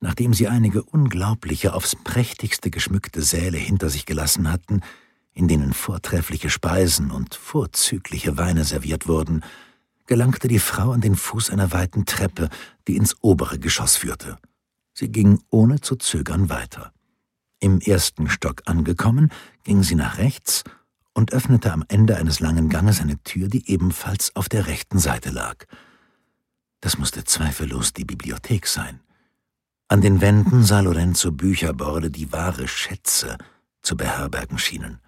Nachdem sie einige unglaubliche, aufs prächtigste geschmückte Säle hinter sich gelassen hatten, in denen vortreffliche Speisen und vorzügliche Weine serviert wurden, gelangte die Frau an den Fuß einer weiten Treppe, die ins obere Geschoss führte. Sie ging ohne zu zögern weiter. Im ersten Stock angekommen, ging sie nach rechts und öffnete am Ende eines langen Ganges eine Tür, die ebenfalls auf der rechten Seite lag. Das musste zweifellos die Bibliothek sein. An den Wänden sah Lorenzo Bücherborde, die wahre Schätze zu beherbergen schienen.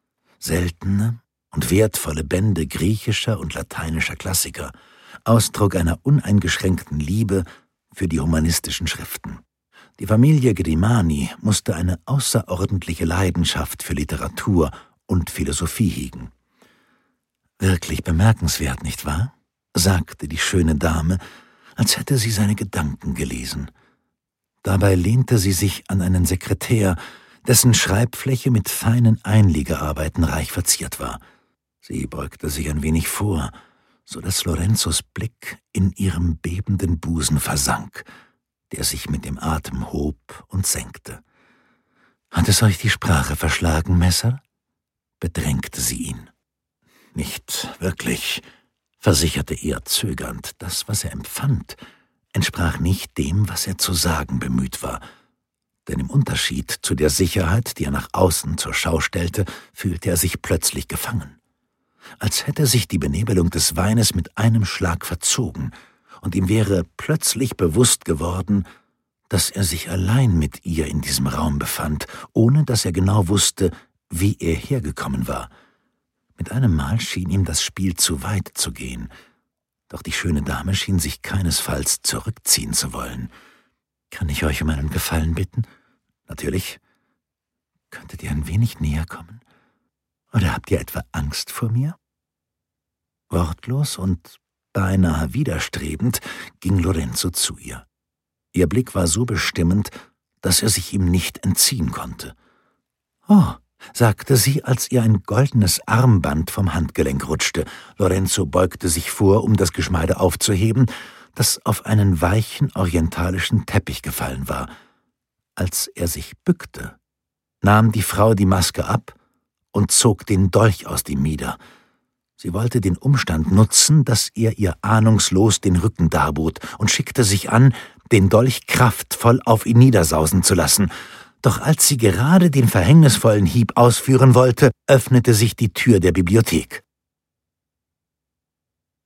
Seltene und wertvolle Bände griechischer und lateinischer Klassiker, Ausdruck einer uneingeschränkten Liebe für die humanistischen Schriften. Die Familie Grimani musste eine außerordentliche Leidenschaft für Literatur und Philosophie hegen. »Wirklich bemerkenswert, nicht wahr?« sagte die schöne Dame, als hätte sie seine Gedanken gelesen. Dabei lehnte sie sich an einen Sekretär, dessen Schreibfläche mit feinen Einlegearbeiten reich verziert war. Sie beugte sich ein wenig vor, so dass Lorenzos Blick in ihrem bebenden Busen versank, der sich mit dem Atem hob und senkte. »Hat es euch die Sprache verschlagen, Messer?« bedrängte sie ihn. »Nicht wirklich«, versicherte er zögernd. Das, was er empfand, entsprach nicht dem, was er zu sagen bemüht war. Denn im Unterschied zu der Sicherheit, die er nach außen zur Schau stellte, fühlte er sich plötzlich gefangen. Als hätte sich die Benebelung des Weines mit einem Schlag verzogen, und ihm wäre plötzlich bewusst geworden, dass er sich allein mit ihr in diesem Raum befand, ohne dass er genau wusste, wie er hergekommen war. Mit einem Mal schien ihm das Spiel zu weit zu gehen, doch die schöne Dame schien sich keinesfalls zurückziehen zu wollen. »Kann ich euch um einen Gefallen bitten?« »Natürlich. Könntet ihr ein wenig näher kommen? Oder habt ihr etwa Angst vor mir?« Wortlos und beinahe widerstrebend ging Lorenzo zu ihr. Ihr Blick war so bestimmend, dass er sich ihm nicht entziehen konnte. »Oh«, sagte sie, als ihr ein goldenes Armband vom Handgelenk rutschte. Lorenzo beugte sich vor, um das Geschmeide aufzuheben, das auf einen weichen orientalischen Teppich gefallen war. Als er sich bückte, nahm die Frau die Maske ab und zog den Dolch aus dem Mieder. Sie wollte den Umstand nutzen, dass er ihr ahnungslos den Rücken darbot, und schickte sich an, den Dolch kraftvoll auf ihn niedersausen zu lassen. Doch als sie gerade den verhängnisvollen Hieb ausführen wollte, öffnete sich die Tür der Bibliothek.